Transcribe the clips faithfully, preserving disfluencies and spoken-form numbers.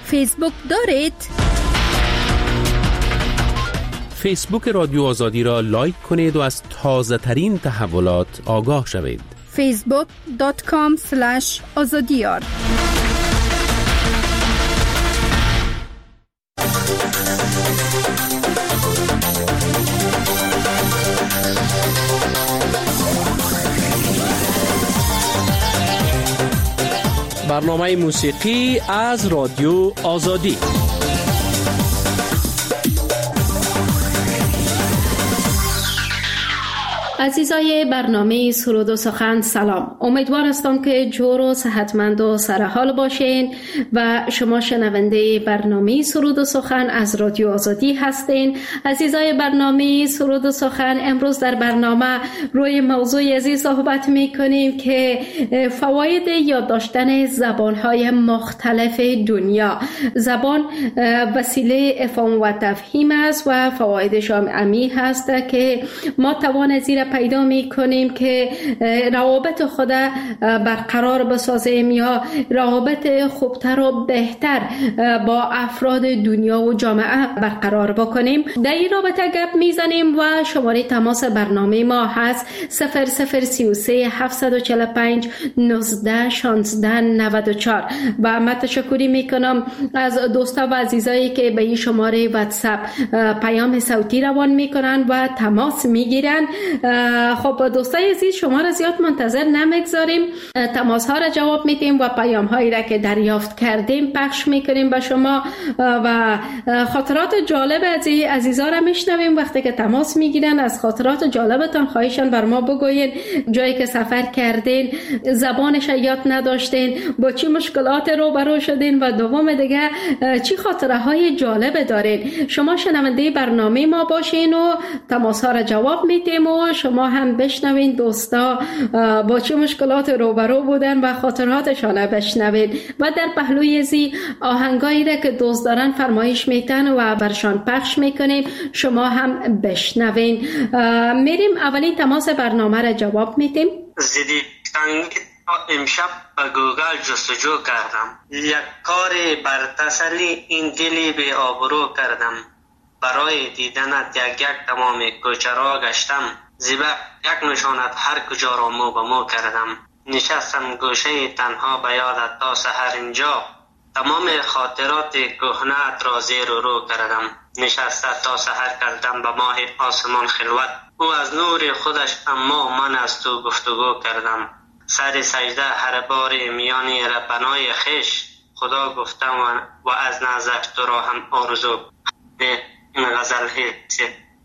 فیسبوک دارید؟ فیسبوک رادیو آزادی را لایک کنید و از تازه ترین تحولات آگاه شوید. فیسبوک دات کام اسلش آزادیار. برنامه موسیقی از رادیو آزادی. عزیزای برنامه سرود و سخن سلام. امیدوار هستم که جور و صحتمند و سرحال باشین و شما شنونده برنامه سرود و سخن از رادیو آزادی هستین. عزیزای برنامه سرود و سخن، امروز در برنامه روی موضوع عزیز صحبت میکنیم که فواید یاد داشتن زبانهای مختلف دنیا. زبان وسیله افهام و تفهیم است و فوایدش عمیق هست که ما توان زیر پیدا می کنیم که روابط خود برقرار بسازیم یا روابط خوبتر و بهتر با افراد دنیا و جامعه برقرار بکنیم. در این رابطه گپ می زنیم و شماره تماس برنامه ما هست صفر صفر سی و سه هفتصد و چهل و پنج نوزده شانزده نود و چهار و من تشکری می کنم از دوستا و عزیزایی که به این شماره واتساپ پیام صوتی روان می کنن و تماس می گیرن. خب دوستای عزیز، شما را زیاد منتظر نمیگذاریم، تماس ها را جواب میدیم و پیام هایی را که دریافت کردیم پخش میکنیم به شما و خاطرات جالب از عزیزا را میشنویم. وقتی که تماس میگیرن از خاطرات جالبتان خواهشان بر ما بگوین، جایی که سفر کردین، زبانش یاد نداشتین، با چی مشکلات روبرو شدین و دوم دیگه چی خاطره های جالب دارین. شما شنونده برنامه ما باشین و تماس ها را جواب میدیم و شما هم بشنوین دوستا با چه مشکلات روبرو بودن و خاطراتشان بشنوین و در پهلوی زی آهنگایی را که دوست دارن فرمایش میتن و برشان پخش میکنیم، شما هم بشنوین. میریم اولین تماس برنامه را جواب میدیم. زیدی امشب به گوگل جستجو کردم، یک کار بر تسلی این دلی به آبرو کردم، برای دیدنت یک یک تمام کوچه را گشتم، زیبا یک نشانت هر کجا را مو به مو کردم، نشستم گوشه تنها به یادت تا سحر اینجا، تمام خاطرات کهنه‌ات را زیر و رو کردم، نشسته تا سحر کردم به ماه آسمان خلوت، او از نور خودش اما من از تو گفتگو کردم، سر سجده هر بار میان ربنای خش، خدا گفتم و از نزدش تو را هم آرزو. این غزل هست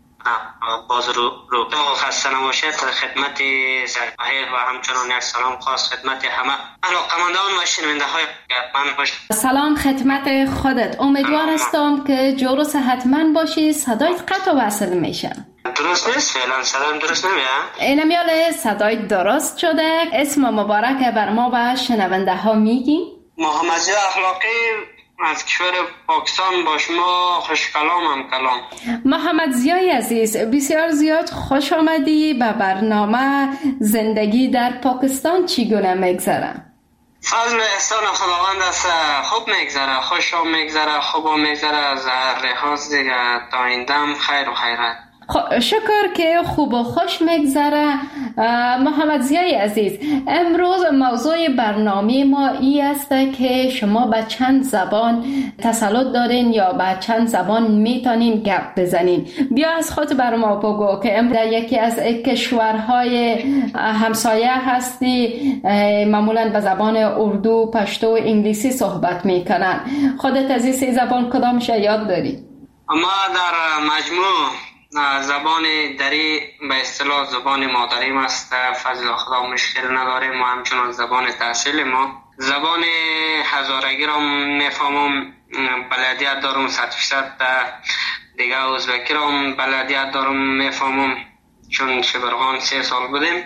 باز رو رو خسته نباشید. خدمت سرکاهی و همچنان یک سلام خاص خدمت همه علاقمندان و شنونده های من باشید. سلام خدمت خودت. امیدوار هستم که جور و صحتمند باشی. صدایت قطع و وصل میشه. درست نیست؟ فعلا صدایم درست نمیاد. اینمیاله صدای درست شده. اسم مبارک بر ما و شنونده ها میگی؟ محمد زیا اخلاقی از کشور پاکستان. با شما خوش کلام هم کلام. محمد زیای عزیز، بسیار زیاد خوش آمدی به برنامه. زندگی در پاکستان چگونه میگذره؟ فضل و احسان خداوند است، خوب میگذره، خوش هم میگذره، خوب هم میگذره، از هر لحاظ دیگه تا این دم خیر و خیرت. شکر که خوب و خوش میگذره. محمد زیای عزیز، امروز موضوع برنامه ما ای است که شما به چند زبان تسلط دارین یا به چند زبان میتونین گپ بزنین. بیا از خود بر ما بگو که امروز در یکی از کشورهای همسایه هستی، معمولا به زبان اردو، پشتو و انگلیسی صحبت میکنن. خودت از این سه زبان کدامش یاد داری؟ ما در مجموع زبان دری به اصطلاح زبان مادریم است، فضل خدا مشکل نداریم و همچنان زبان تحصیل ما. زبان هزارگی را میفهمم، بلدیت دارم صد فیصد. دیگه ازبکی را بلدیت دارم میفهمم، چون شبرغان سه سال بودیم.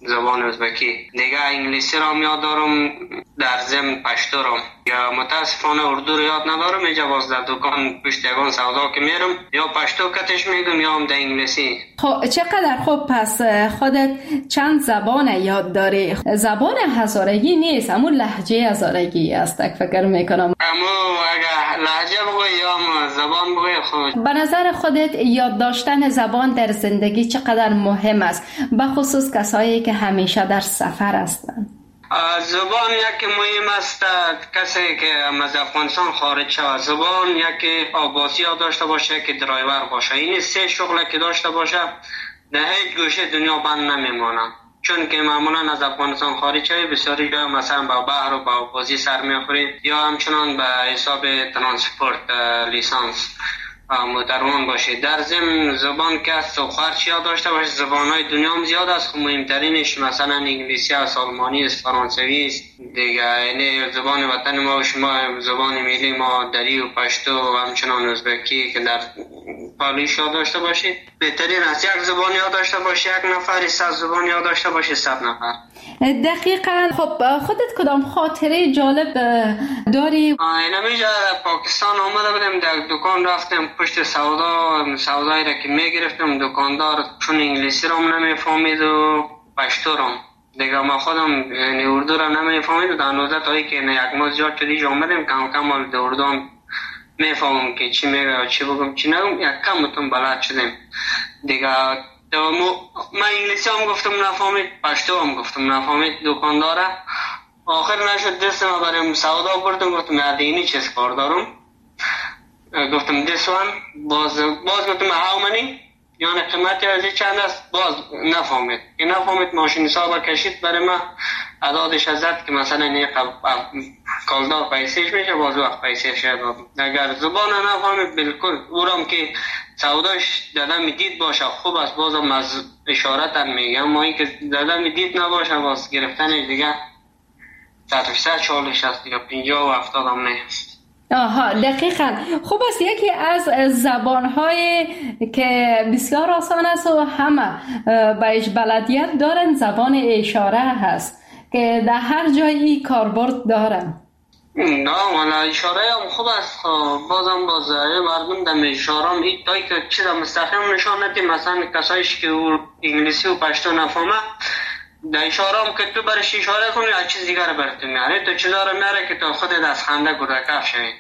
زبان ازبکی. دیگه انگلیسی را یاد دارم، در ضمن پشتو را. یا متاسفانه اردو رو یاد ندارم. اینجا باز در دکان پشت یگان سودا که میرم یا پشتو کتش میگم یا هم در انگلیسی. خب چقدر خوب. پس خودت چند زبان یاد داری؟ زبان هزارگی نیست، اما لهجه هزارگی است فکر میکنم. اما اگه لهجه بگوی یا زبان بگوی خود. به نظر خودت یاد داشتن زبان در زندگی چقدر مهم است، به خصوص کسایی که همیشه در سفر هستند؟ زبان یکی مهم است. کسی که از افغانستان خارج شود زبان یکی آبازی داشته باشه که درایور باشه. این سه شغل که داشته باشه در هیچ گوشه دنیا بند نمیمانه. چون که معمولا از افغانستان خارج شوی بسیاری جای مثلا با بحر و با آبازی سر میخوری یا همچنان به حساب ترانسپورت لیسانس مدرمان باشه. در ضمن زبان که است و خرچ یاد داشته باشه. زبانهای دنیا هم زیاد است، مهمترینش مثلا انگلیسی است، آلمانی است، فرانسوی است دیگه. یعنی زبان وطن ما و شما زبان ملی ما دری و پشتو و همچنان ازبکی که در پالیش یاد داشته باشید. بهترین است یک زبان یاد داشته باشه. یک نفر صد زبان یاد داشته باشه، صد نفر. دقیقاً. خب خودت کدام خاطره جالب داری؟ اینمیجا پاکستان آمده بودم، در دکان رفتم پشت سودا، سودایی را که میگرفتم دکاندار چون انگلیسی را نمیفهمید و پشتو را دیگه ما خودم یعنی اردو را نمیفهمید و در اندازه تایی که یک ماه زیاد شدیج آمدم کم کم در اردو هم میفهمم که چی میگه و چی بگم چی نگم. یک کم بتون بلد شدم دیگه. من انگلیسی هم گفتم نفهمید، پشتو هم گفتم نفهمید دکانداره. آخر نشد دست ما بریم سودا بردم، گفتم یادینی چیز کار دارم، گفتم this one باز باز گفتم how many یعنی قیمتی از چند است، باز نفهمید که نفهمید. ماشین حساب کشید برای ما عدادش ازد که مثلا این کالدار پیسیش میشه، باز وقت پیسیش دادم. اگر زبان نفهمید بالکل اورم که سوداش دادم دید باشه خوب است، بازم از اشارت هم میگم. اما این که دادم دید نباشه باز گرفتنش دیگه صد چالش است دیگه، پینجا و هفتاد هم نه. آها دقیقاً. خوب است. یکی از زبان‌های که بسیار آسان است و همه بهش بلدیت دارن زبان اشاره هست که در هر جایی کاربرد دارن. نه والا اشاره هم خوب است. بازم باز مردم در اشاره هم این تایی که چیز مستقیم نشان ندیم. مثلا کسایش که انگلیسی و پشتو نفهمه در اشاره هم که تو برش اشاره کنی از چیز دیگر براتون میاره، تو چیزا رو میاره که تو خودت از خنده گرکف شوی.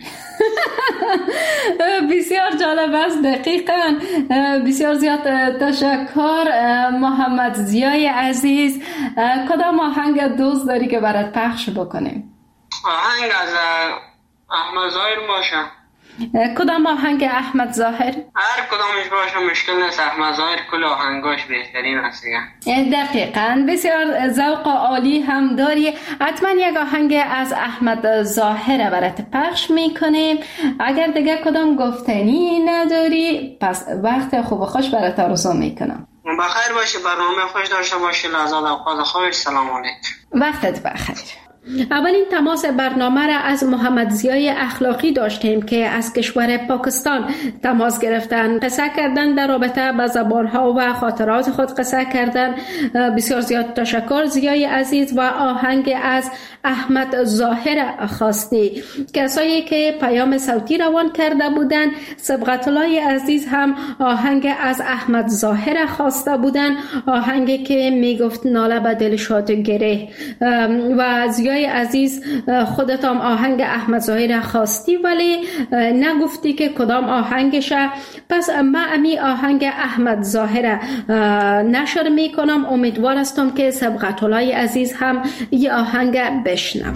بسیار جالب است. دقیقاً. بسیار زیاد تشکر محمد ضیای عزیز. کدام آهنگ دوست داری که برات پخش بکنیم؟ آهنگ از احمد ظاهر باشه. کدام آهنگ احمد ظاهر؟ هر کدامش باشه مشکل نیست. احمد ظاهر کل آهنگاش بهترین است. دقیقاً. بسیار ذوق عالی هم داری. حتما یک آهنگ از احمد ظاهر برات پخش میکنیم. اگر دیگه کدام گفتنی نداری پس وقت خوب و خوش برات آرزو میکنم. بخیر باشه، برنامه خوش داشته باشی. لحظات اوقات خوش. سلام علیکم. وقتت بخیر. اولین تماس برنامه را از محمد ضیای اخلاقی داشتیم که از کشور پاکستان تماس گرفتن، قصه کردن در رابطه با زبانها و خاطرات خود قصه کردن. بسیار زیاد تشکر ضیای عزیز. و آهنگ از احمد ظاهر خواستی. کسایی که پیام صوتی روان کرده بودن، سبقت الله عزیز هم آهنگ از احمد ظاهر خواسته بودن، آهنگی که میگفت ناله به دل شاد گره. و ضیای عزیز خودت هم آهنگ احمد ظاهر خواستی ولی نگفتی که کدام آهنگشه. پس من امی آهنگ احمد ظاهر نشر میکنم. امیدوار هستم که سبقت الله عزیز هم یه آهنگ بشنوند.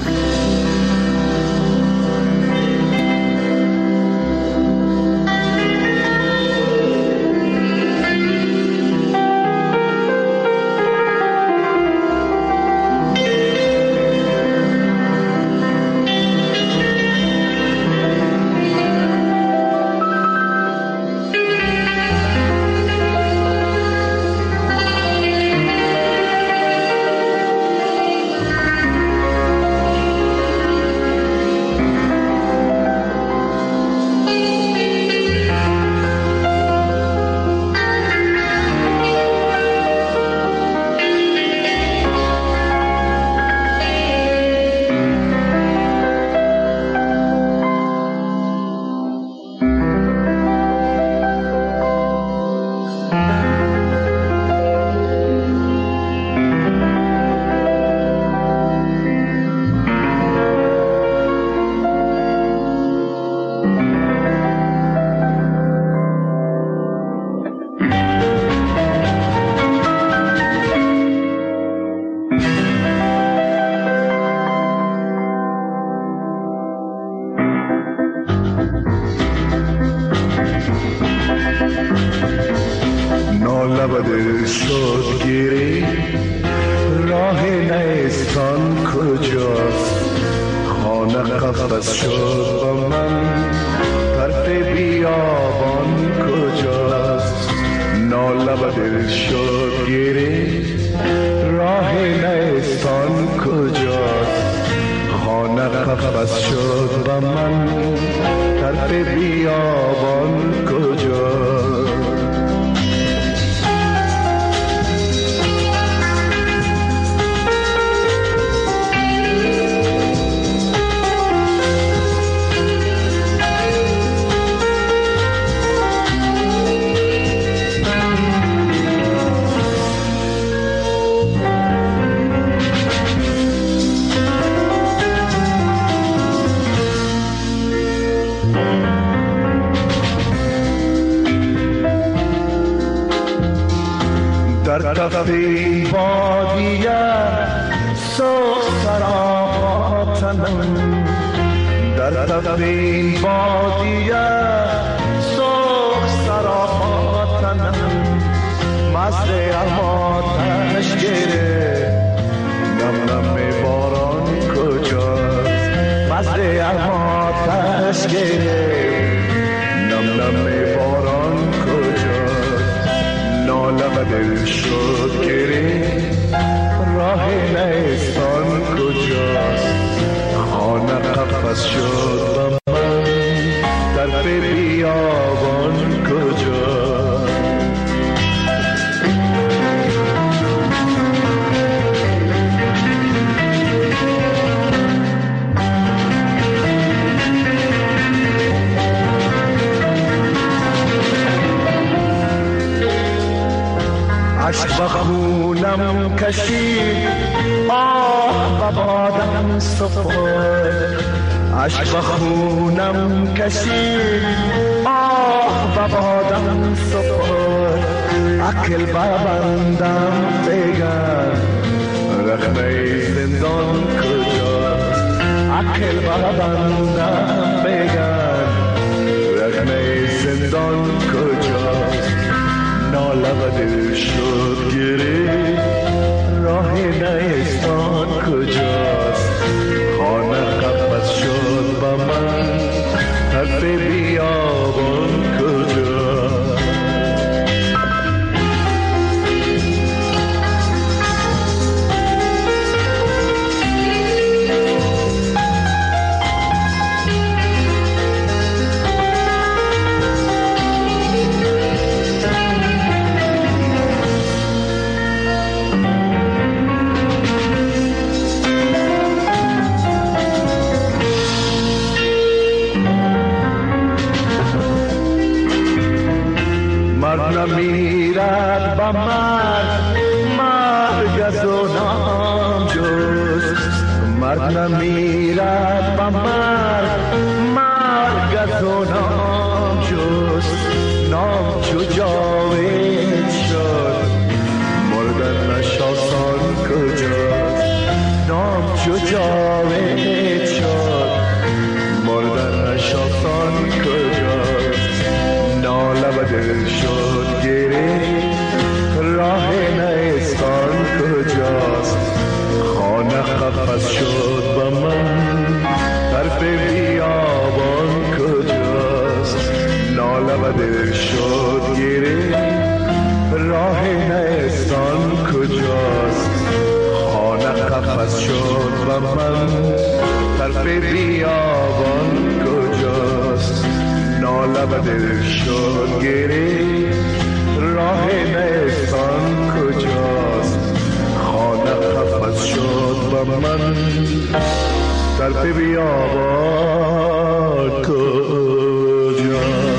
خانه قفس شد با من، طرف بیابان کجاست؟ ناله و دل شد گریخت، راه نیستان کجاست؟ خانه قفس شد با من، طرف بیابان کجاست؟ در کف این بادیه سوخ سراغاتنم، در کف این بادیه سوخ سراغاتنم، مست اماتش گره نم نم باران کجاست؟ مست اماتش گره نم نم باران کجاست؟ ناله و دل شد گره، راه نیستان کجاست؟ خانه قفس شد با من، طرف بیابان کجاست؟ عشق و خونم کشید آه و بادم سفر، عشق و خونم کشید آه و بادم سفر، عقل ببندم بگن رخنه زندان کجاست؟ عقل ببندم بگن رخنه زندان کجاست؟ ناله و دل شد گره، راه نیستان کجاست؟ خانه قفس شد با من، طرف بیابان کجاست؟ نمیرد با مرد، مرگ از او نام جست، مرد نمیرد با مرد، مرگ از او نام جست، نام چو جاوید شد مردن نشاسان کجاست؟ نام چو جاوید شد مردن نشاسان کجاست؟ ناله و دل شد گره، راه نیستان کجاست؟ خانه قفس شد با من، طرف بیابان کجاست؟ ناله و دل شد گره، راه نیستان کجاست؟ خانه قفس شد با من، طرف بیابان کجاست؟ ناله و دل شد گره، راه نیستان کجاست؟ خانه قفس شد با من، طرف بیابان کجاست؟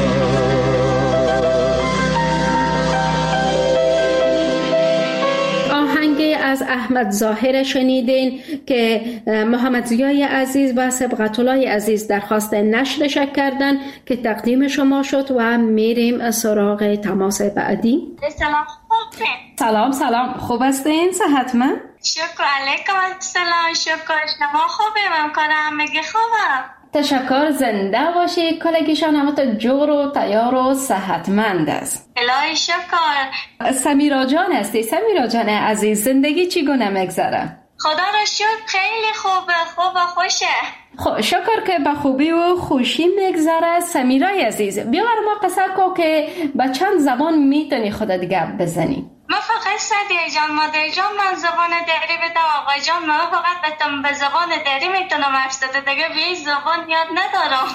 از احمد ظاهر شنیدین که محمد ضیای عزیز و سبقت الله عزیز درخواست نشرش کردن که تقدیم شما شد و میریم سراغ تماس بعدی. سلام خوبه. سلام سلام خوب هستین؟ صحتمند؟ شکر علیکم السلام. شکر شما خوبه؟ ممکنه مگه خوبه؟ تشکر. زنده باشی. کلگیشان همت جور و تیار و صحتمند است. الهی شکر. سمیرا جان هستی؟ سمیرا جان عزیز زندگی چی گونه مگذره؟ خدا را شکر خیلی خوبه، خوب و خوشه. خب شکر که به خوبی و خوشی میگذره. سمیرای عزیز بیا بر ما قصه کو که به چند زبان میتونی خودت گپ بزنی؟ من فقط سدیه جان، مادر جان من زبان دری بده، آقا جان من فقط بتم به زبان دری میتونم حرف زده، دیگه به زبان یاد ندارم.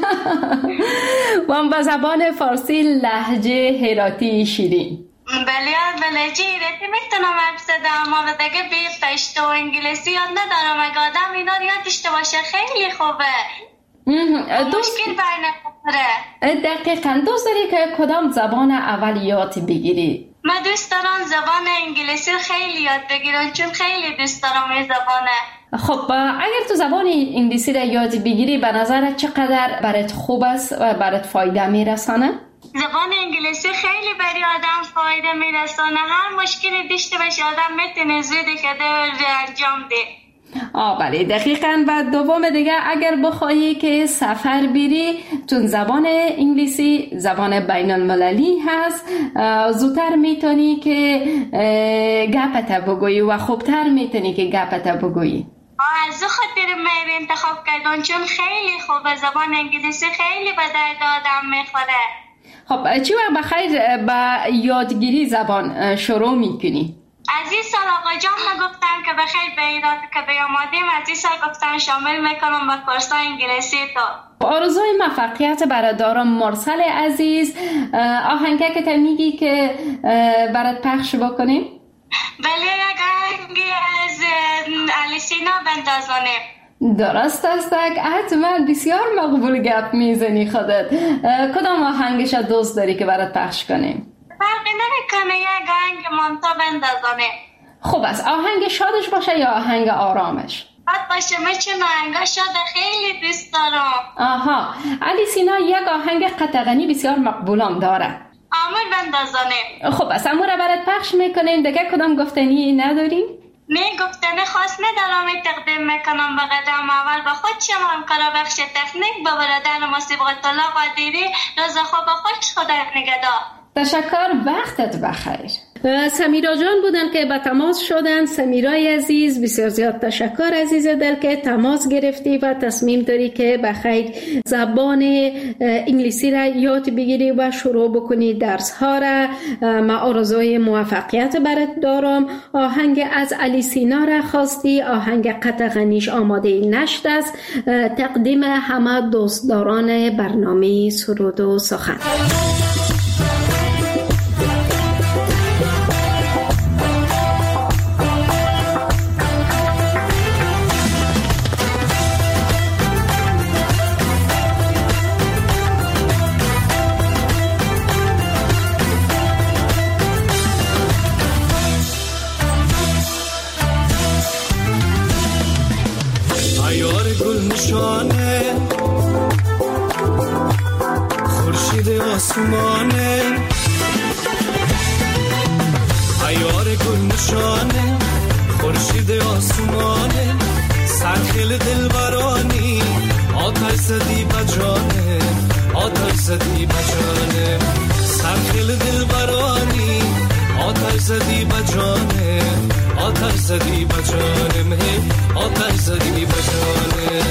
و به زبان فارسی لهجه هراتی شیرین. بله بله جی رتی میتونم حرف زدم، اما دیگه به پشتو و انگلیسی یاد ندارم. اگه آدم اینا رو یاد داشته باشه خیلی خوبه. مشکل بر نمیخوره. دقیقاً دوست داری که کدام زبان اولیات بگیری؟ من دوست دارم زبان انگلیسی خیلی یاد بگیرم، چون خیلی دوست دارم این زبانه. خب اگر تو زبان انگلیسی را یاد بگیری به نظرت چقدر برات خوب است و برات فایده میرسانه؟ زبان انگلیسی خیلی برای آدم فایده میرسانه. هر مشکلی داشته باشه آدم میتونه زودی که انجام ده. آه بله دقیقاً. و دوم دیگه اگر بخواهی که سفر بری، چون زبان انگلیسی زبان بین المللی هست، زودتر میتونی که گپت بگویی و خوبتر میتونی که گپت بگویی. از خاطر من انتخاب کردم چون خیلی خوبه. زبان انگلیسی خیلی به درد آدم میخوره. خب چی وقت بخیر با یادگیری زبان شروع میکنی؟ از این سال آقا جان گفتن که بخیر به ایراد که بیامادیم، از این سال گفتن شامل میکنم به کورس انگلیسی تو. آرزوی موفقیت برادرم مرسل عزیز. آهنگه که تا میگی که برات پخش بکنیم؟ بله یک آهنگی از الیسینا بندازانه. درست است، حتما بسیار مقبول گپ میزنی خودت. کدام آهنگش دوست داری که برات پخش کنیم؟ فرقی نمیکنه، یک آهنگ مانتا بندازانه. خوب است. آهنگ شادش باشه یا آهنگ آرامش؟ شاد باشه، من چون آهنگ شاد خیلی دوست دارم. آها، الیسینا یک آهنگ قطغنی بسیار مقبولم داره. آمر بندازانه. خوب است، امور برات پخش میکنیم. دیگه کدام گفتنی نداریم؟ نه گفتنی خاص ندارم. تقدیم میکنم به قدم اول به خود شما همکارا بخش تکنیک، به برادر موسیقی طلا قادری. روز خوب خوش، خدا نگهدار. تشکر، وقتت بخیر. سمیرا جان بودن که به تماس شدن. سمیرای عزیز بسیار زیاد تشکر عزیز دل که تماس گرفتی و تصمیم داری که بخیر زبان انگلیسی را یاد بگیری و شروع بکنی درس ها را. ما آرزوی موفقیت برات دارم. آهنگ از الیسینا را خواستی، آهنگ قطغنیش آماده نشد است. تقدیم همه دوستداران برنامه سرود و سخن. خورشید آسمانه، عیار گل نشانه، خورشید آسمانه، سرخیل دلبرانی، آتش زدی بجانه، آتش زدی بجانه، سرخیل دلبرانی، آتش زدی بجانه، آتش زدی بجانه، مه آتش زدی بجانه.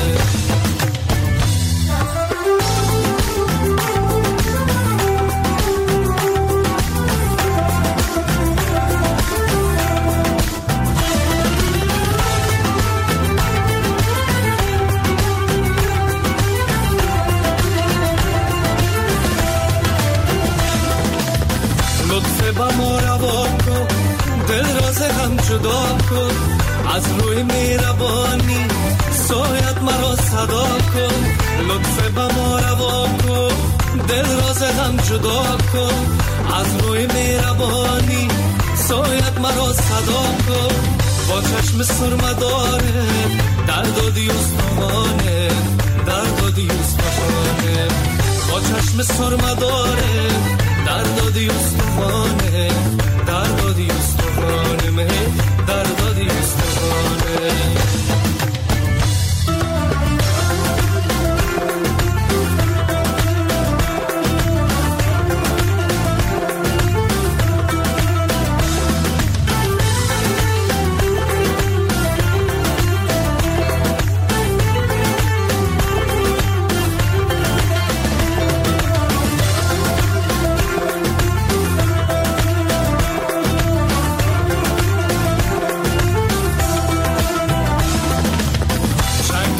با ما روا کن، دل راز هم جدا کن، از روی مهربانی سایت مرا صدا کن. لطف با ما روا کن، دل راز هم جدا کن، از روی مهربانی سایت مرا صدا کن. با چشم سرمداره دردادی استخوانه، دردادی استخوانه، با چشم سرمداره دردادی استخوانه، دردادی استخوانه، مه دردادی استخوانه.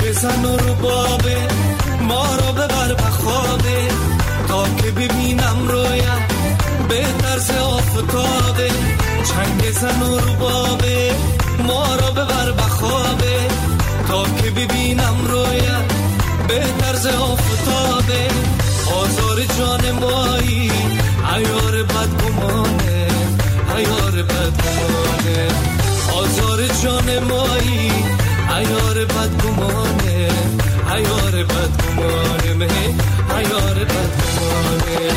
بزن و ربابه ما رو ببر بخوابه تا که ببینم رویم به طرز آفتابه چنگ زن و ربابه ما رو ببر بخوابه تا که ببینم رویم به طرز آفتابه آزار جان مایی عیار بدگمانه عیار بدگمانه آزار جان مایی عیار بدگمانه عیار بدگمانه مه عیار بدگمانه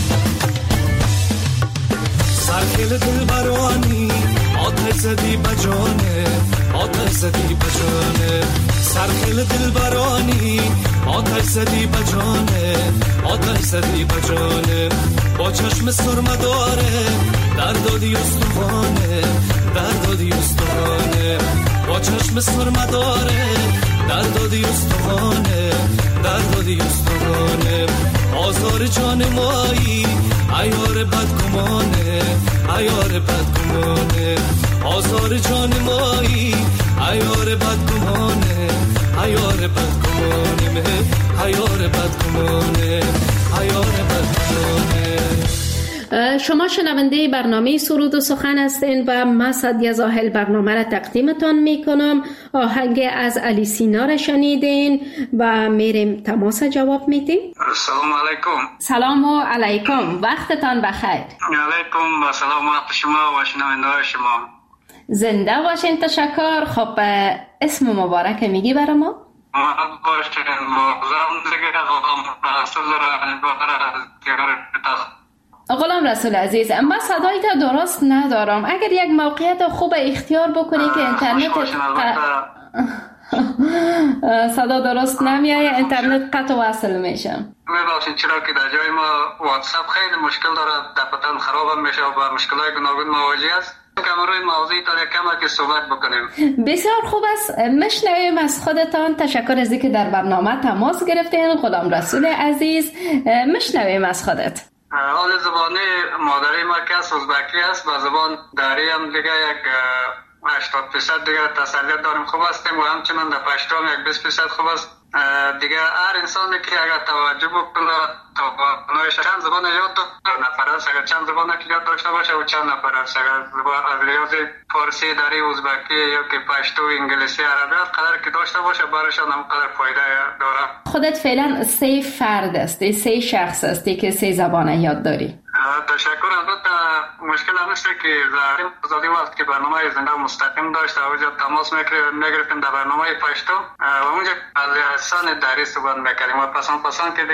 سرخیل دل برانی آتش زدی بجانه آتش زدی بجانه سرخیل دل برانی آتش زدی بجانه آتش زدی بجانه با چشم سرمه داره در دادی استوانه در دادی استوانه با چشم سرمه داره در دادی استوانه در دادی استوانه آزار جان مایی عیار بدگمانه عیار بدگمانه آزار جان مایی عیار بدگمانه عیار بدگمانه مه عیار بدگمانه عیار بدگمانه. شما شنونده برنامه سرود و سخن هستین و من سعدیه زاهل برنامه را تقدیمتان می کنم. آهنگ از علی سینا را شنیدین و میریم تماس جواب میدیم. سلام علیکم. سلام و علیکم، وقتتان بخیر. علیکم و سلام وقت شما و شنونده شما. زنده باشین. تشکر. خب اسم مبارک میگی برای ما؟ محمد باشین. مغزم دیگه غلام رسول غلام رسول عزیز، من صدای تا درست ندارم. اگر یک موقعیت خوب اختیار بکنی که اینترنت صدا درست نمیایه، اینترنت قطع وصل میشه. میبخشید چرا که در جای ما واتساپ خیلی مشکل داره، دفعتاً خراب میشه و با مشکلات گوناگون مواجه است. که روی موضوعی تا کم که صحبت بکنیم. بسیار خوب است. مشنویم از خودتان. تشکر از اینکه در برنامه تماس گرفتین غلام رسول عزیز. مشنویم از خودت. حال زبان مادری ما که از ازبکی است، با زبان داری هم دیگه یک هشتاد درصد دیگه تسلیت داریم خوب هستیم و همچنان در پشتو هم یک بیست درصد خوب است. دیگه هر انسانی که اگر توجه بکنه توانایش چند زبان یاد نفر است، اگر چند زبان که یاد داشته باشه و چند نفر است، اگر زبان از ریاضی فارسی داری ازبکی یا که پشتو انگلیسی عربی قدر که داشته باشه برایشان هم قدر فایده داره. خودت فعلا سه فرد هستی، سه شخص هستی که سه زبان یاد داری. تشکر. البته مشکل هم نیست که زاریم آزادی وقت که برنامه زنده مستقیم داشت و اونجا تماس میگرفتیم در برنامه پشتو و اونجا لسان دری صحبت میکردیم و پسند پسند که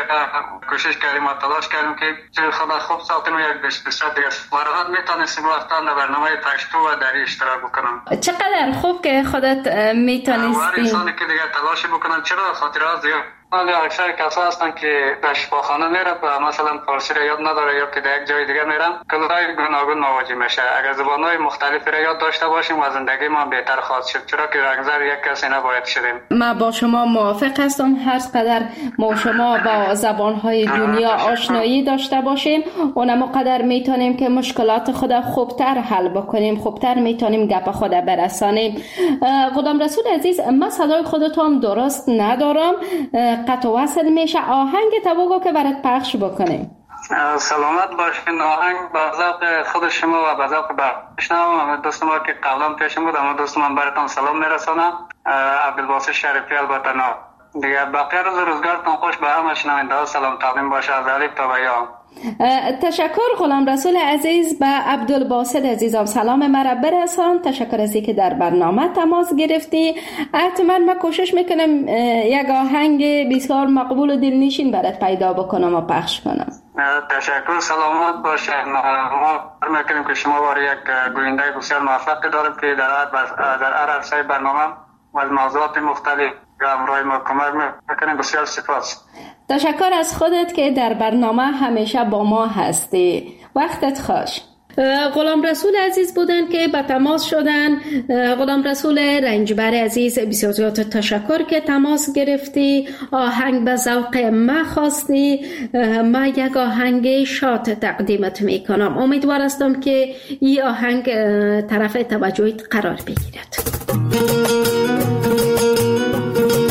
کوشش کردیم و تلاش کردیم که چه خدا خوب ساختیم و یک بیست درصد دیگه مراحت میتونستیم وقتا در برنامه پشتو و دری اشتراک بکنم. چقدر خوب که خودت میتونستی. هر انسانی که دیگه تلاش بکنن چرا خاطر از دیگه ولی اکثر کسا هستن که در شفاخانه میره و مثلا فارسی را یاد نداره یا که در یک جای دیگه میرن کلای گوناگون مواجه میشه. اگر زبانهای مختلفی را یاد داشته باشیم و زندگی ما بهتر خواهد شد، چرا که رنگزر یک کسی نباید شدیم. ما با شما موافق هستم. هر قدر ما شما با زبانهای دنیا آشنایی داشته باشیم اونم قدر میتونیم که مشکلات خود خوبتر حل بکنیم، خوبتر میتونیم گپ خود برسانیم. غلام رسول عزیز، من صدای خودتون درست ندارم، قطع وصل میشه. آهنگ تبوگو که برات پخش بکنیم. سلامت باشین. آهنگ با ذوق خود شما و با ذوق بشنوم. دوست ما که قبلا پیشم بود، اما دوست من براتون سلام میرسونم. عبدالباسط شریفی البته نه دیگه. بقیه روز روزگارتون خوش. به همه شنونده ها سلام تقدیم باشه از الف تا به یا. تشکر غلام رسول عزیز. به عبدالباسط عزیزم سلام مرا برسان. تشکر از اینکه در برنامه تماس گرفتی. حتما من کوشش میکنم یک آهنگ بسیار مقبول و دلنشین برات پیدا بکنم و پخش کنم. تشکر. سلامت باشین. ما میکنیم که شما بار یک گوینده بسیار موفق داریم که در در هر عرصه برنامه و موضوعات مختلف همراه ما کمک میکنیم. بسیار سپاس. تشکر از خودت که در برنامه همیشه با ما هستی. وقتت خوش. غلام رسول عزیز بودن که به تماس شدن. غلام رسول رنجبر عزیز، بسیار زیاد تشکر که تماس گرفتی. آهنگ به ذوق ما خواستی. ما یک آهنگ شاد تقدیمت میکنم. امیدوار هستم که این آهنگ طرف توجهت قرار بگیرد.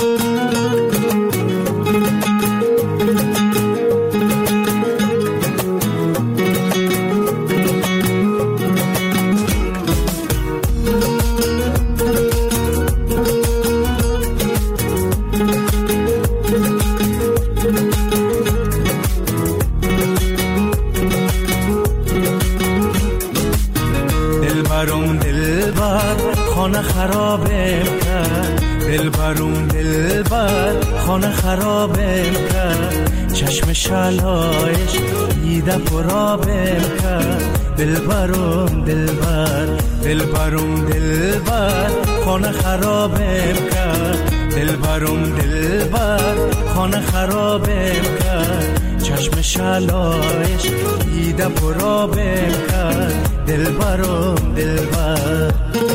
دلبرم دلبر خانه خرابم کرد، چشم شلایش دیده پرابم کرد. دلبرم دلبر دلبرم دلبر خانه خرابم کرد، دلبرم دلبر خانه خرابم کرد، چشم شلایش دیده پرابم کرد. دلبرم دلبر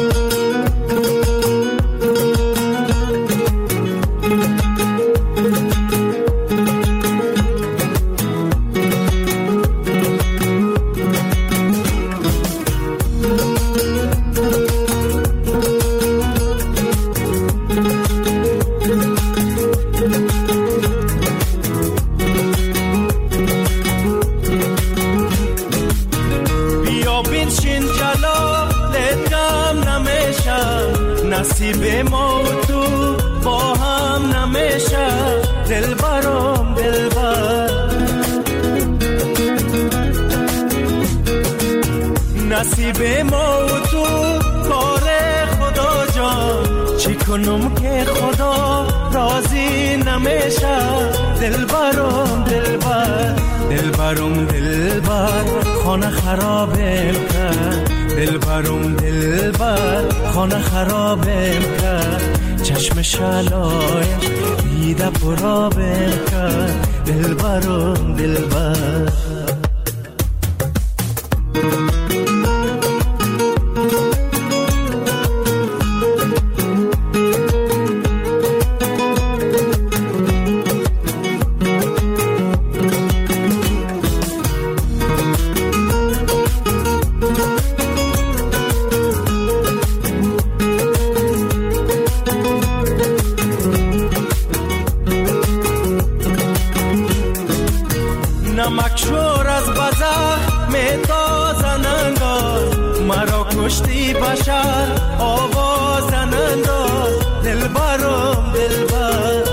نصیب ما و تو با هم نمیشه. دلبرم دلبر نصیب ما و تو کار خدا جان، چی کنم که خدا راضی نمیشه. دلبرم دلبر دلبرم دلبر خانه خرابم کرد، دلبرم دلبر خانه خرابم کرد، چشم شلایش دیده پرابم کرد. دلبرم دلبر نمکشور از بزخ میتازن انداز، مرا کشتی بشر آوازن انداز. دلبرم دلبر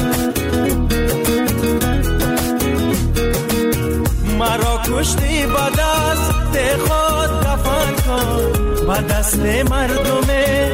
مرا کشتی با دست خود دفن کن، با دست مردم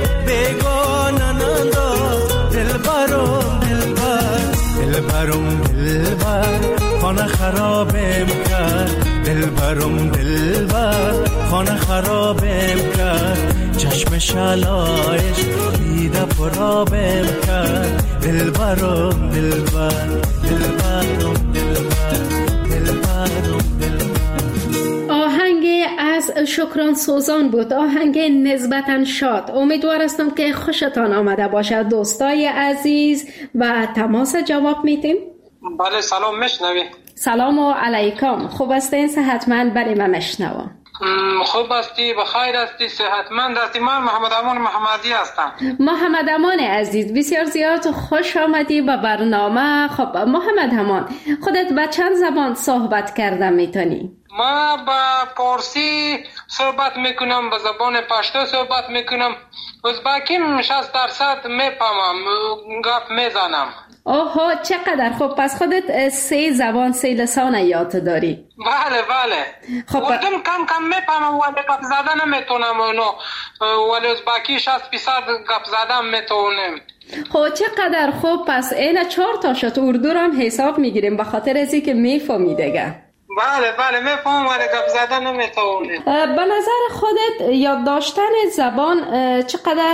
بیگانن انداز. دلبرم دلبر دلبرم دلبر خانه خرابم کرد، دلبرم دلبر خانه خرابم کرد، چشم شلایش دیده پرابم کرد. دلبرم دلبر دلبرم دلبر دلبرم دلبر. آهنگ از شکران سوزان بود، آهنگ نسبتاً شاد. امیدوار هستم که خوشتان آمده باشد دوستای عزیز و تماس جواب میتیم. بله سلام میشنوی؟ سلام و علیکم. خوب هستین؟ صحتمند؟ بله من میشنوم. خوب هستی؟ بخیر هستی؟ صحتمند هستی؟ من محمد امان محمدی هستم. محمد امان عزیز بسیار زیاد خوش آمدی به برنامه. خب محمد امان خودت به چند زبان صحبت کردن میتونی؟ ما با پارسی صحبت میکنم، به زبان پشتو صحبت میکنم، ازبکیم شصت درصد میفهمم، گپ میزنم. اوه چقدر خوب. پس خودت سه زبان سه لسان یاد داری؟ بله بله. خب اردم کم کم میفهمم ولی گپ زدن نمیتونم، اونو ولی ازبکی شصت درصد گپ زدن میتونم. خب چقدر خوب. پس این چهار تا شد اردو رو هم حساب میگیریم به خاطر ازی که میفهمی دیگه. بله بله میفهم ولی گپ زدن نمیتونم. به نظر خودت یاد داشتن زبان چقدر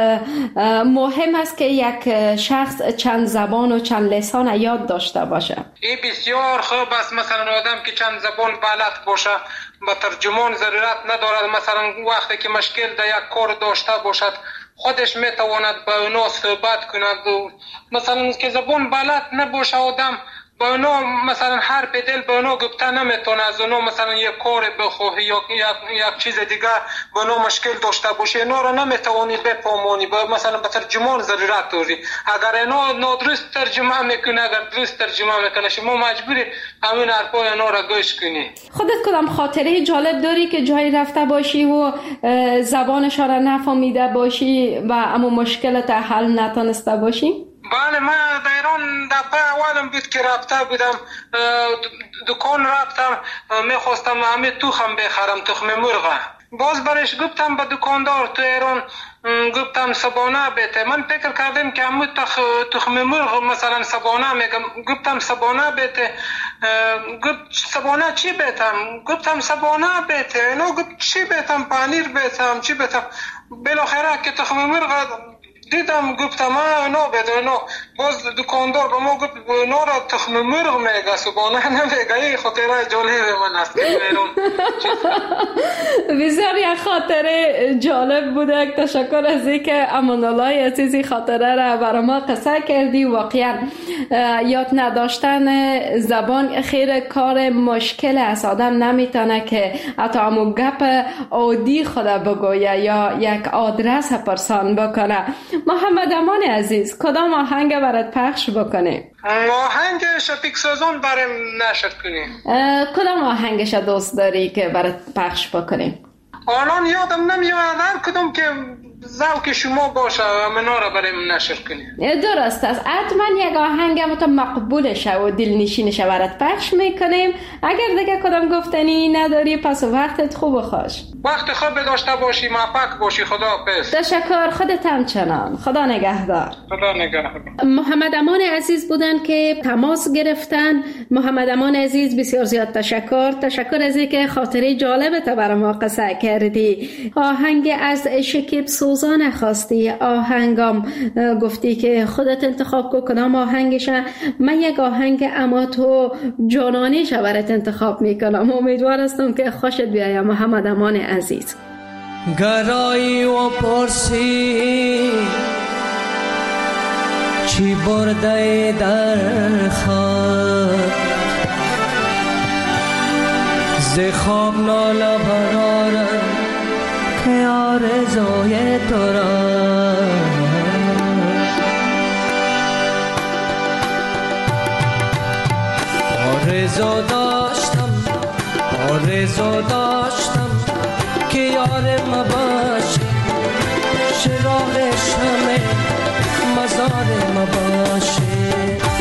مهم است که یک شخص چند زبان و چند لسان یاد داشته باشه؟ این بسیار خوب است. مثلا آدم که چند زبان بلد باشه به ترجمان ضرورت ندارد. مثلا وقتی که مشکل در یک کار داشته باشد خودش میتواند با اونا صحبت کند. مثلا که زبان بلد نباشه آدم با اونا مثلا هر به دل با اونا گفته نمیتونه، از اونا مثلا یک کار بخواهی یا یک چیز دیگه با اونا مشکل داشته باشه اینا رو نمیتوانی بفهمانی، مثلا به ترجمان ضرورت داری. اگر اینا نادرست ترجمه میکنه، اگر درست ترجمه میکنه شما مجبوری همین حرفای اینا رو گوش کنی. خودت کدام خاطره جالب داری که جایی رفته باشی و زبانش را نفهمیده باشی و اما مشکلت حل نتونسته باشی؟ بله من در ایران دفعه اولم بود که رفته بودم دکان رفتم، میخواستم همه تخم بخرم، تخم مرغ. باز برش گفتم به دکاندار تو ایران، گفتم سبانه بیته. من فکر کردم که همون تخ... تخم مرغ مثلا سبانه میگم. گفتم سبانه بیته. گفت سبانه چی بیتم؟ گفتم سبانه بیته. نو گفت چی بیتم؟ پنیر بیتم چی بیتم؟ بالاخره که تخم مرغ دیدم گفتم آه نو بیته نو. باز دکاندار به ما گفت نو را تخم مرغ میگه سبانه نمیگه. این خاطره جالب من است. بسیار یک خاطره جالب بوده. تشکر از اینکه امان الله عزیزی خاطره را برای ما قصه کردی. واقعا یاد نداشتن زبان خیر کار مشکل است. آدم نمیتونه که حتی همون گپ عادی خود بگویه یا یک آدرس پرسان بکنه. محمد امان عزیز کدام آهنگ برات پخش بکنه؟ آهنگ شفیق سازان برام نشر کنی. کدام آهنگش دوست داری که برات پخش بکنیم؟ الان یادم نمیاد هر کدوم که ذوق شما باشه منا را برام نشر کنی. درست است. حتما یک آهنگ تو مقبولشه و دلنشینشه برات پخش میکنیم. اگر دیگه کدام گفتنی نداری پس وقتت خوب و خوش. وقت خوب داشته باشی، موفق باشی. خدا حافظ. تشکر. خودت همچنان. خدا نگهدار. خدا نگهدار. محمد امان عزیز بودن که تماس گرفتن. محمد امان عزیز بسیار زیاد تشکر. تشکر از اینکه خاطره جالبت برای ما قصه کردی. آهنگ از شکیب سوزان خواستی. آهنگام گفتی که خودت انتخاب کن کدام آهنگشه. من یک آهنگ اما تو جانانیش برات انتخاب میکنم. امیدوار هستم که خوشت بیاید محمد امان عزیز. گرایی و پرسی چی برده در خواب، ز خواب ناله برارم که آرزوی تو را. آرزو داشتم آرزو داشتم که یارم باشی، چراغ شمع مزارم باشی.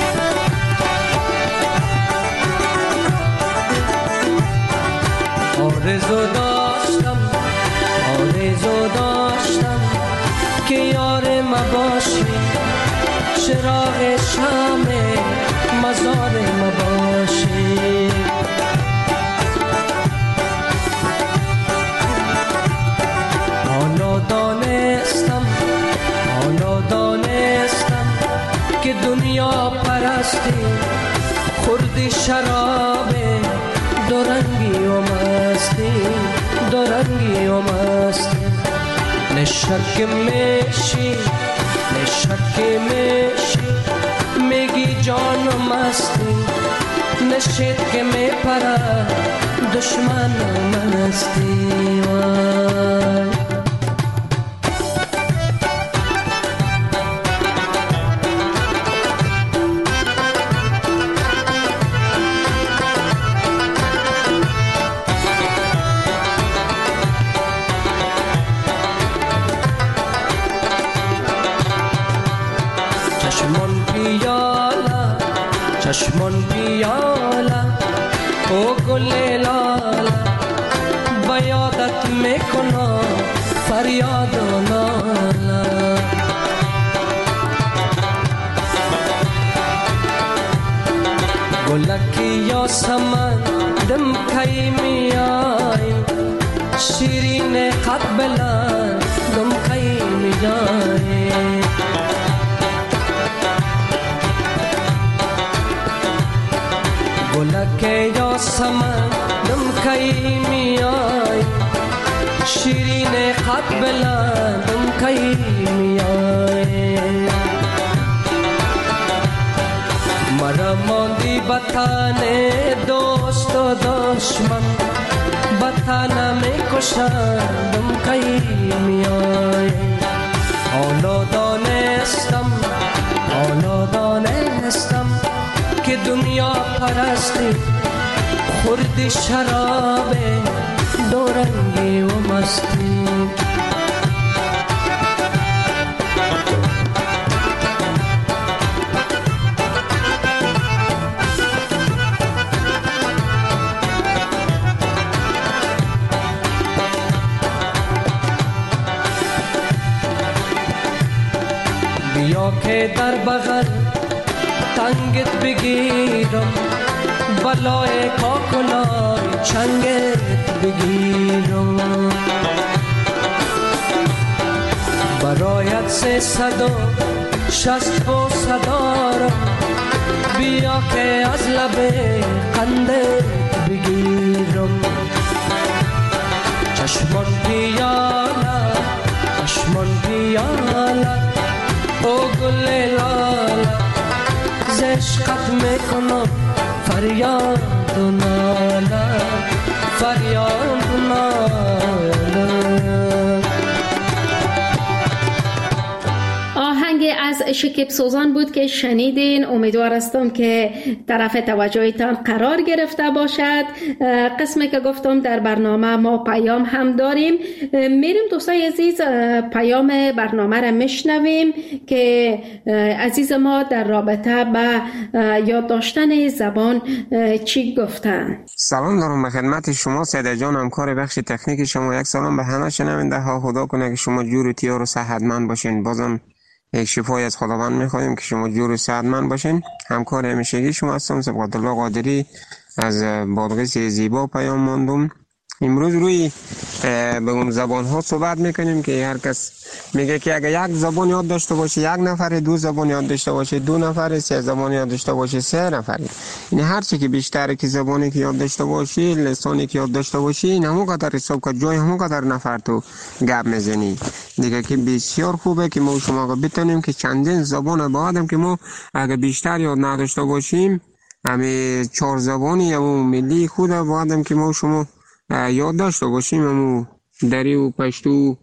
آرزو داشتم آرزو داشتم که یارم باشی، چراغ شمع مزارم باشی. حالا دانستم حالا دانستم که دنیا پرستی خوردی شراب دورنگی و مستی دورنگی و مستی. نشک میشی نشک میشی میگی جان و مستی، نشید که میپره دشمن و مستی. وای چشمون پیالا او گل لالا بیادت میکنم فریاد و نالا. گلکی یا سمن دم کی میای، شیرین قد بلند دم کی میای. گلک یا سمن دم کی میای، شیرین قد بلند دم کی میای. مرا ماندی بطن دوست و دشمن، بطن میکشن دم کی میای. حالا دانستم حالا دانستم که دنیا پرستی خوردی شراب دورنگی و مستی. که در بغل تنگت بگیرم، بلای کاکلای چنگت بگیرم. برایت سه صد و شست و صدارم، بیا که از لب قندت بگیرم. چشمان پیاله چشمان پیاله او گل لاله، ز عشقت میکنم فریاد و ناله، فریاد و ناله. آهنگ از شکیب سوزان بود که شنیدین. امیدوار هستم که طرف توجهتان قرار گرفته باشد. قسمی که گفتم در برنامه ما پیام هم داریم، میریم دوستای عزیز پیام برنامه را میشنویم که عزیز ما در رابطه با یاد داشتن زبان چی گفتن. سلام دارم به خدمت شما سیده جان، همکار بخش تکنیک شما. یک سلام به همه شنونده ها. خدا کنه که شما جور و تیار و صحتمند باشین. بازم یک شفای از خداوند میخوایم که شما جور و صحتمند باشین. همکار همیشگی شما هستم سبقت الله قادری از بادغیس زیبا پیام ماندم. امروز روی به اون زبان ها صحبت میکنیم که هر کس میگه که اگر یک زبان یاد داشته باشه یک نفر، دو زبان یاد داشته باشه دو نفر، سه زبان یاد داشته باشه سه نفر. یعنی هر چی که بیشتر که زبانی که یاد داشته باشی، لسانی که یاد داشته باشی، این همون قدر حساب که جای همون قدر نفر تو گپ میزنی دیگه. که بسیار خوبه که ما شما بتونیم که چندین زبان با آدم که ما اگر بیشتر یاد نداشته باشیم، همه چهار زبانی همون ملی خود با آدم که ما شما یاد داشته باشیم، همون دری و پشتو،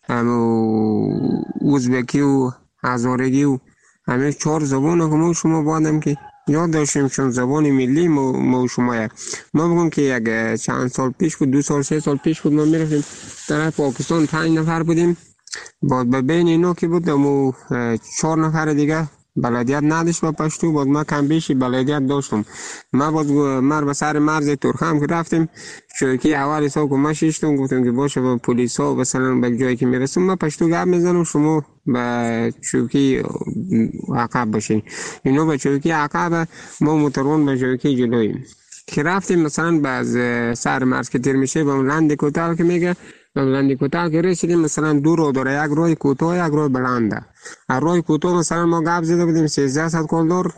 همون ازبکی و هزارگی و همه چهار زبان که ما شما با آدم که یاد داشتیم، چون زبان ملی ما, ما شما یک. ما بگم که یک چند سال پیش بود، دو سال سه سال پیش بود، ما میرفتیم طرف پاکستان، پنج نفر بودیم. بعد به بین اینا که بود همون چهار نفر دیگه بلدیت نداشت با پشتو، بعد ما کم بیشی بلدیت داشتم. ما باز مر به سر مرز ترخم که رفتیم، شوکی اول سا که ما شیشتم، گفتم که باشه با پلیس ها مثلا به جایی که میرسیم ما پشتو گپ میزنم، شما به چوکی عقب باشین. اینو به چوکی عقب، ما موترون به چوکی جلویم. که رفتیم مثلا باز سر مرز که تیر میشه به اون لند کوتاه که میگه، به لند کوتاه که رسیدیم مثلا دو رو داره، یک روی کوتاه یک روی بلنده. روی کوتاه مثلا ما گپ زده بودیم سیزده صد کلدار،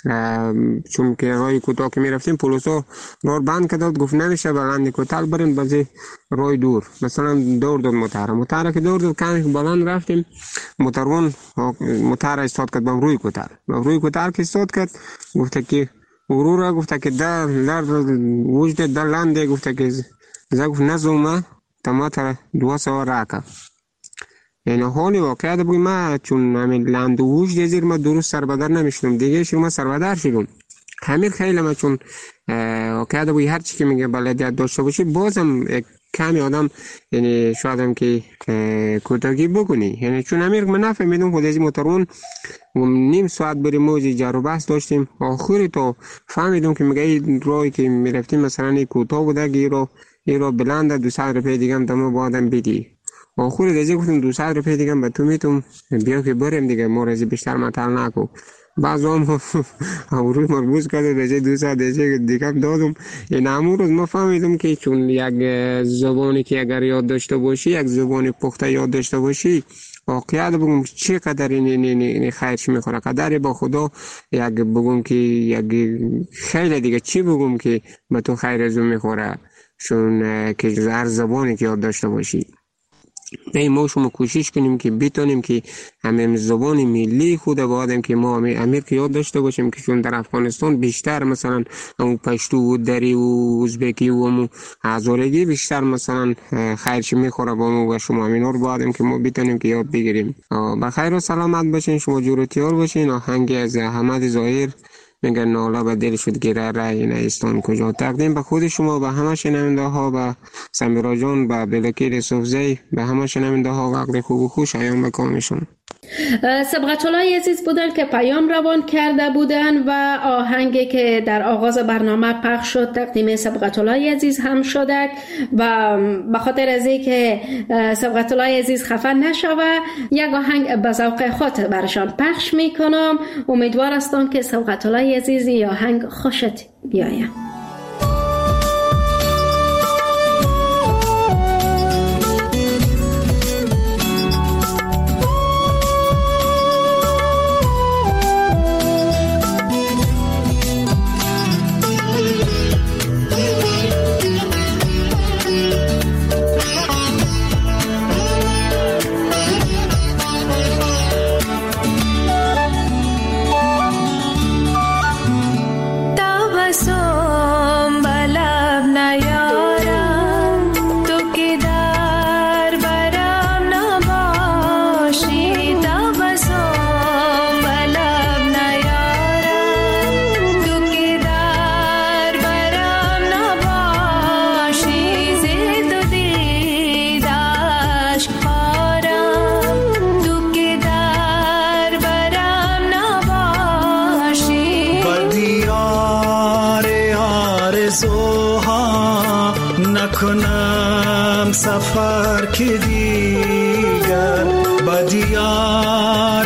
چون که روی کوتاه که میرفتیم پلیسا راه بند کرد، گفت نمیشه بلند کوتاه بریم بازی روی دور. مثلا دور داد موتر موتر که دور داد کمی بلند رفتیم، موترون موتر استاد کرد به روی کوتاه. به روی کوتاه که استاد کرد گفت که غرور، گفت که در در وجد در لنده، گفت که زه گفت نزومه تما تر دو سوار راکا. یعنی حالی واقعیت بگویم ما چون همین لند و وجد زیر ما درست سربدر نمیشنم دیگه، شما سربدر شدم همین خیلی. ما چون واقعیت بگویم هر چی که میگه بلدیت داشته باشی بازم کمی آدم یعنی شاید هم که کوتاهی بکنی. یعنی چون امیر من نفهمیدم خود از موترون نیم ساعت بریم موزی جر و بحث داشتیم، آخری تو فهمیدم که میگه این راهی که میرفتیم مثلا این کوتاه بوده که رو این رو بلنده دو صد روپیه دیگه هم دمو با آدم بیدی. آخری دیگه گفتم دو صد روپیه دیگه هم به تو میتونم بیا که بریم دیگه، مورزی بیشتر مطل نکو. بعض هم روی مربوط کرده دیگه دو صد دیگه هم دادم. این همون روز ما فهمیدم که چون یک زبانی که اگر یاد داشته باشی، یک زبانی پخته یاد داشته باشی، واقعیت بگم چه قدر این خیرش میخوره، قدر با خدا یک بگم که یک خیلی دیگه چی بگم که به تو خیر ازو میخوره، چون که هر زبانی که یاد داشته باشی. نه ما شما کوشش کنیم که بتونیم که همه زبان ملی خود با آدم که ما امیر که یاد داشته باشیم، که چون در افغانستان بیشتر مثلا همون پشتو و دری و ازبکی و همون هزارگی بیشتر مثلا خیرش میخوره با ما و شما همین رو با آدم که ما بتونیم که یاد بگیریم. بخیر و سلامت باشین، شما جور و تیار باشین. آهنگ از احمد ظاهر میگن ناله به دل شد گیره رای نیستان کجا، تقدیم به خود شما، به همه شنونده ها، به سمیرا جان، به بلکیر صوفزی، به همه شنونده ها وقت خوب و خوش ایام بکامشون. سبقت‌الله عزیز بودن که پیام روان کرده بودن و آهنگی که در آغاز برنامه پخش شد تقدیم سبقت‌الله عزیز هم شده و به خاطر از اینکه سبقت‌الله عزیز خفه نشوه یک آهنگ به ذوق خود برشان پخش میکنم. امیدوار هستم که سبقت‌الله عزیز این آهنگ خوشت بیاید. سفر که دیگر با دیار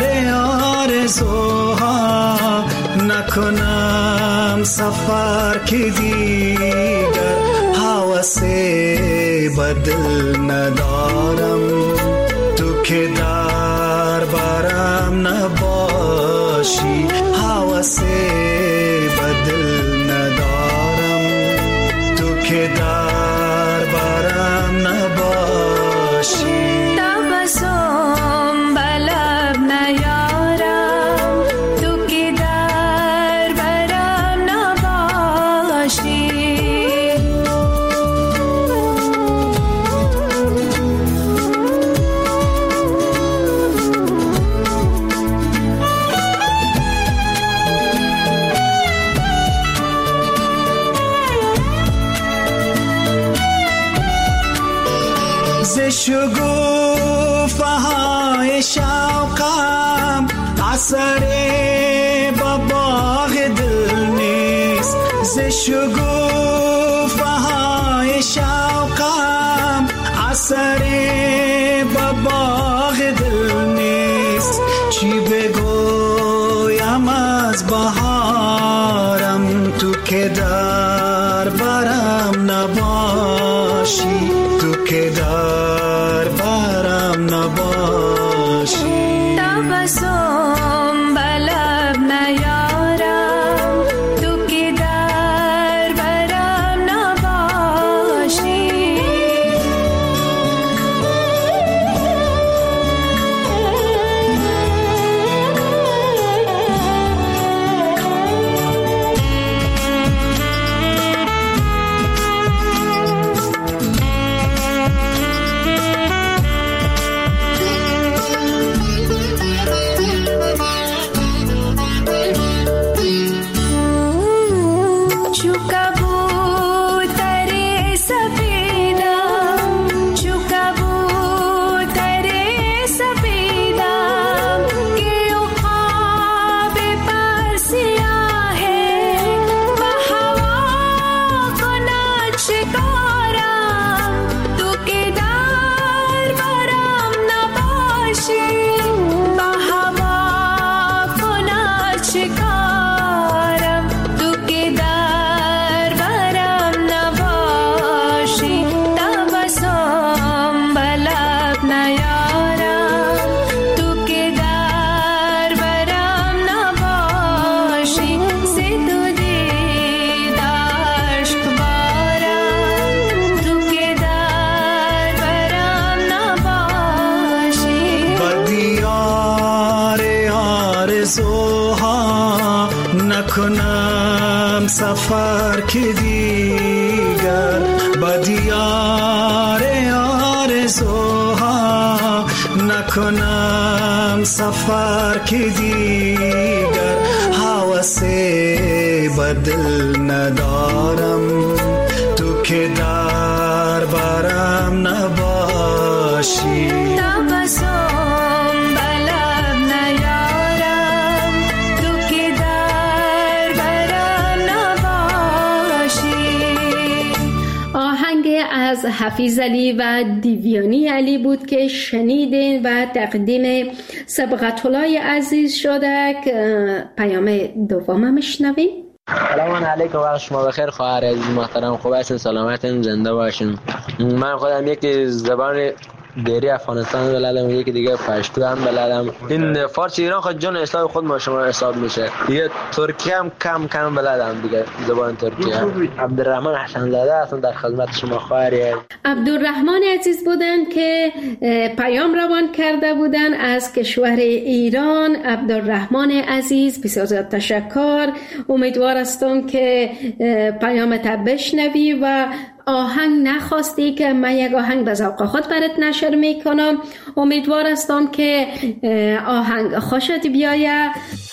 آرزوها نکنم سفر که دیگر حوث بدل ندارم تو که در برم نباشی حوث بدل ندارم تو که در برم نباشی تبسم بلب نیارم تو که در برم نباشی شگوفه های شوقم اثر با باغ دل نیست ز شگوفه های شوقم اثر با باغ دل نیست چی بگویم از بهارم تو که در برم نباشی تو که در برم نباشی تبسم بلب نیارم تو که در برم نباشی نکنم سفر که دیگر با دیار آرزوها نکنم سفر که دیگر حوث بدل ندارم تو که در برم نباشی تبسم بلب حفیظ علی و دیویانی علی بود که شنیدین و تقدیم سبقت الله عزیز شده که پیام دوم میشنویم. سلام علیکم، وقت شما بخیر خواهر عزیز محترم. خوب هستین؟ سلامتین، زنده باشین. من خودم یکی زبان دیری افغانستان بلدم، یکی دیگه پشتو هم بلدم. این فارسی ایران خود جان اسلام خود ما شما حساب میشه. دیگه ترکی هم کم کم بلدم دیگه، زبان ترکی هم. عبدالرحمن حسن زاده هستم در خدمت شما خواهری. عبدالرحمن عزیز بودن که پیام روان کرده بودن از کشور ایران. عبدالرحمن عزیز بسیار زیاد تشکر. امیدوار هستم که پیامت بشنوی و آهنگ نخواستی که من یک آهنگ به ذوق خود برات نشر میکنم. امیدوار هستم که آهنگ خوشت بیاید.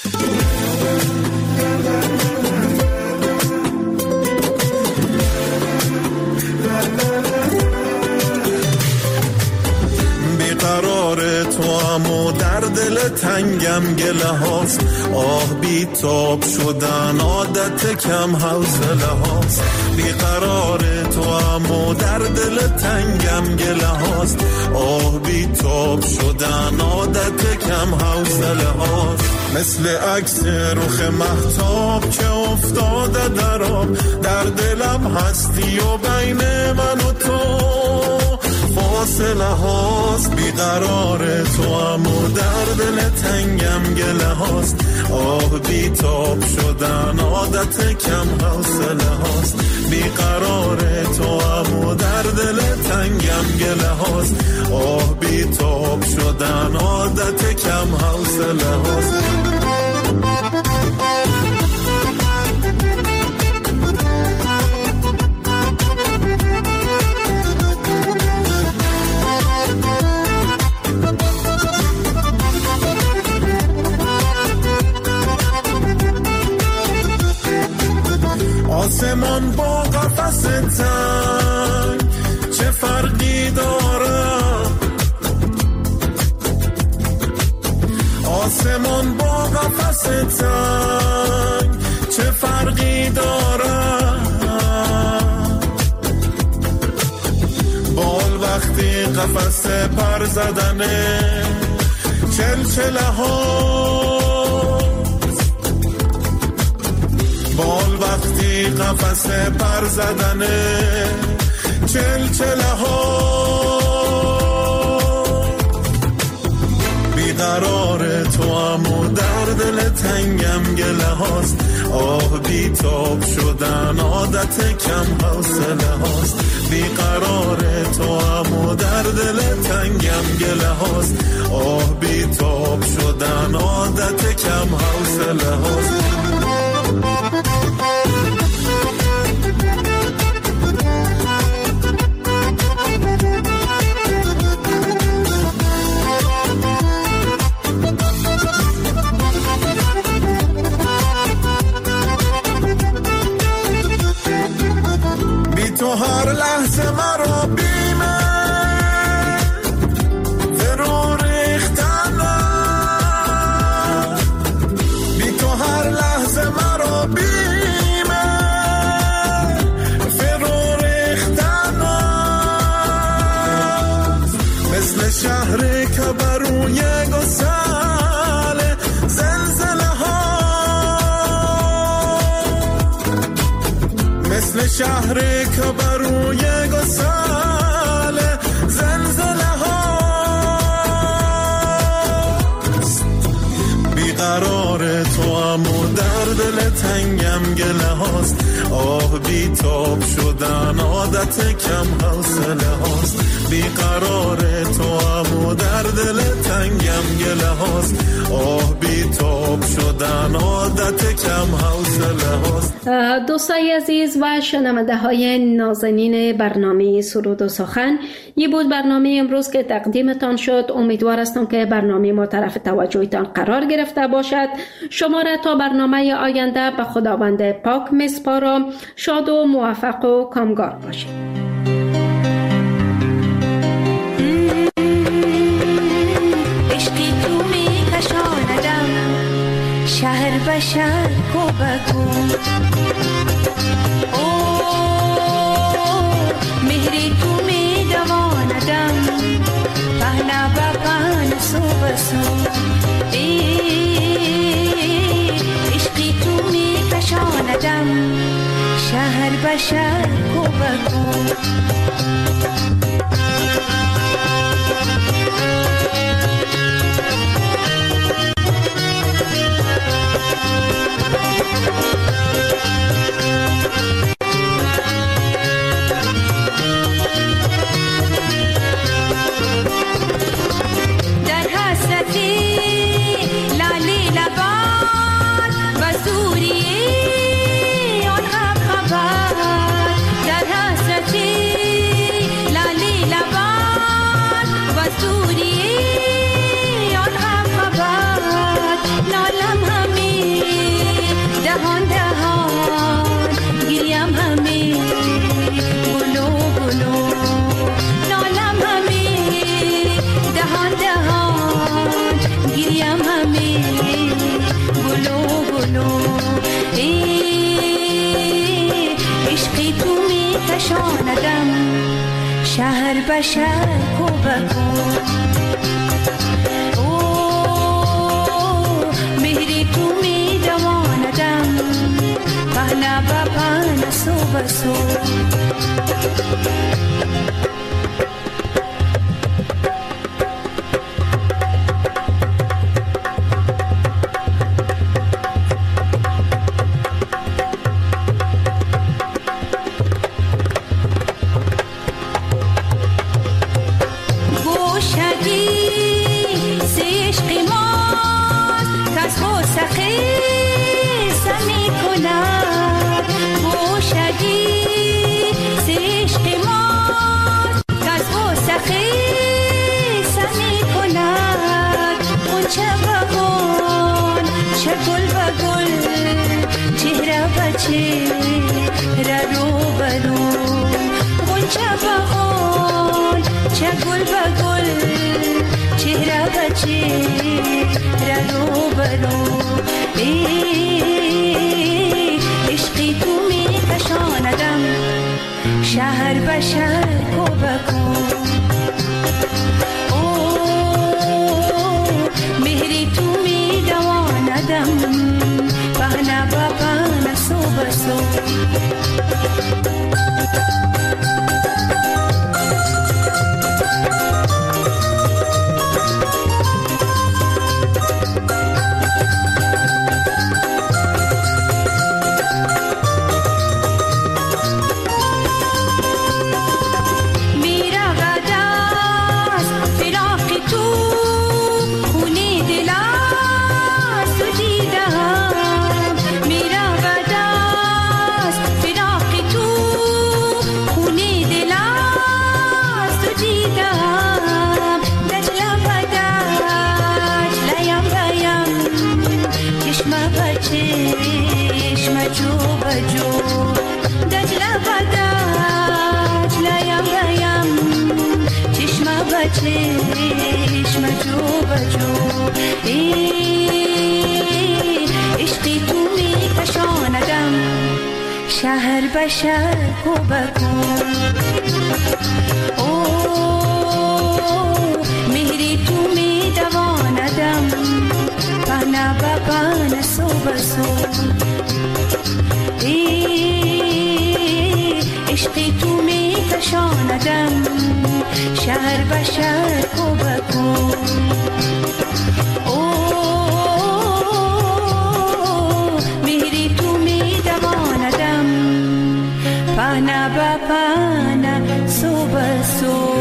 بیقرار تو امو در دل تنگم گله هاست، آه بی تاب شدن عادت کم حوصله هاست. بیقرار تو امو در دل تنگم گله هاست، آه بی تاب شدن عادت کم حوصله هاست. مثل عکس رخ مهتاب که افتاده در آب، در دلم هستی و بین من و تو فاصله هاست. بیقرار تو امو در دل تنگم گله هاست، آه بی تاب شدن عادت کم حوصله هاست. بیقرار تو امو در دل تنگم گله هاست، آه بی تاب شدن عادت کم حوصله هاست. آسمان با قفس تنگ چه فرقی داره؟ آسمان با قفس تنگ چه فرقی داره؟ بال وقتی قفس پر زدنه چلچله ها، بال وقتی قفس پر زدنه چلچله ها. بیقرار تو امو در دل تنگم گله هاست، آه بی تاب شدن عادت کم حوصله هاست. بیقرار تو امو در دل تنگم گله هاست، آه بی تاب شدن عادت کم حوصله هاست. تو هر لحظه مرا بیمه فرو ریختنه، بی تو هر لحظه مرا بیمه فرو ریختنه. مثل شهری که بروی گسل زلزله ها، مثل شهری که بروی گسل زلزله ها. بیقرار تو امو در دل تنگم گله هاست، آه بی تاب شدن عادت کم حوصله هاست. بیقرار تو امو در دل تنگم گله هاست، آه بی تاب شدن عادت کم حوصله هاست. دوستای عزیز و شنونده های نازنین برنامه سرود و سخن، یه بود برنامه امروز که تقدیمتان شد. امیدوار هستم که برنامه ما طرف توجهتان قرار گرفته باشد. شما را تا برنامه آینده به خداوند پاک میسپارم. شاد و موفق و کامگار باشید. عشقی تو می کشاندم شهر به شهر کو بکن، او مهری تو می صبح صبح عشقی تو می کشاندم شهر به شهر کو به کو شهر به شهر کو به کو او مهری تو می دواندم پهنا به پهنا سو به سو عشقی تو می کشاندم شهر به شهر کو به کو او مهری تو می دواندم پهنا به پهنا سو به سو شهر به شهر کو به کو او مهری تو می دواندم پهنا به پهنا سو به سو عشقی تو می کشاندم شهر به شهر کو به کو پهنا به پهنا سو به سو.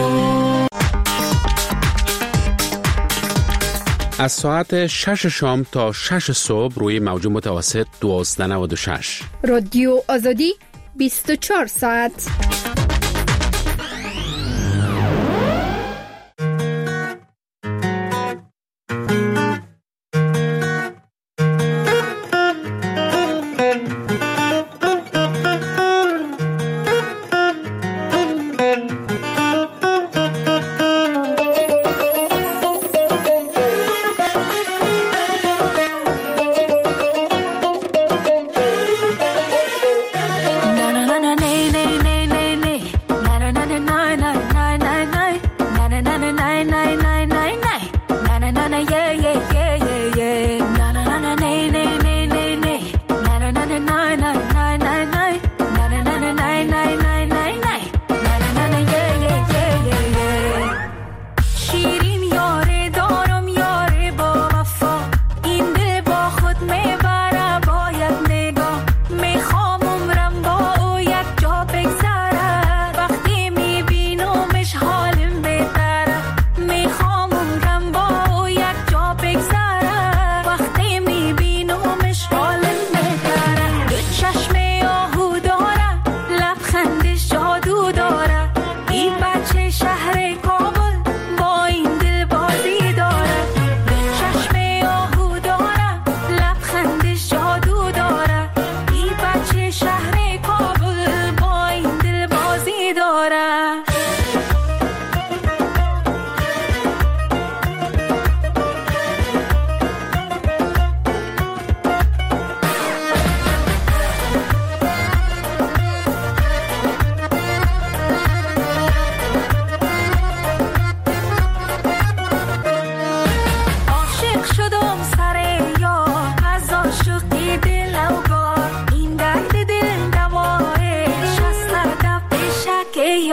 از ساعت شش شام تا شش صبح روی موج متوسط دوازده نود و شش رادیو آزادی بیست و چهار ساعت. Na na na na, nay nay nay nay nay.